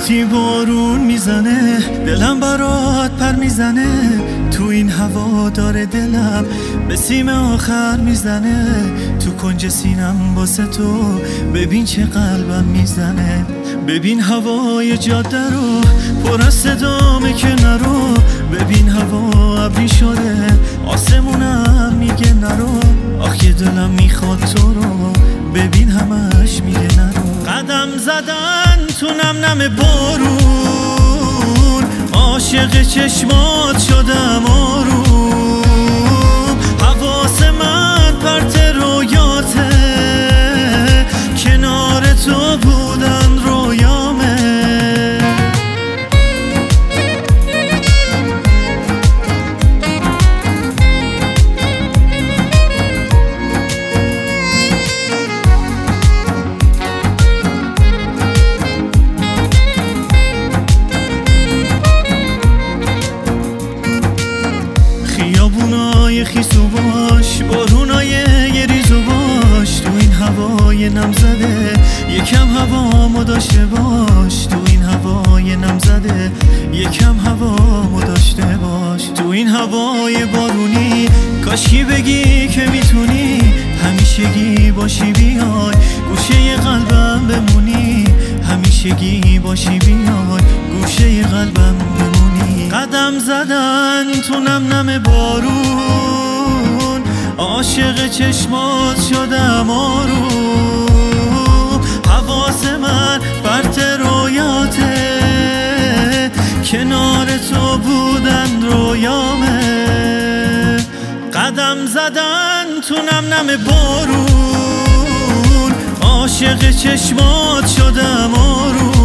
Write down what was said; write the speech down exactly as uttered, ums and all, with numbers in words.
وقتی بارون میزنه دلم برات پر میزنه، تو این هوا داره دلم به سیم آخر میزنه، تو کنج سینم واسه تو ببین چه قلبم میزنه. ببین هوای جاده رو پر از صدامه که نرو، ببین هوا ابری شده آسمونم میگه نرو، آخ که دلم میخواد تو رو ببین همش میگه نرو. قدم زدن تو نم نم بارون، عاشق چشمات شدم آروم، حواس من پرت رویاته، کنار تو بودن رویامه. خیابونای خیسو باش، بارونای یه ریزو باش، تو این هوای نم زده یکم هوامو داشته باش، تو این هوای نم زده یکم هوامو داشته باش. تو این هوای بارونی کاشکی بگی که میتونی همیشگی باشی، بیای گوشه قلبم بمونی، همیشگی باشی بیای گوشه قلبم بمونی. قدم زدن تو نم نم بارون، عاشق چشمات شدم آروم، حواس من پرت رویاته، کنار تو بودن رویامه. قدم زدن تو نم نم بارون، عاشق چشمات شدم آروم،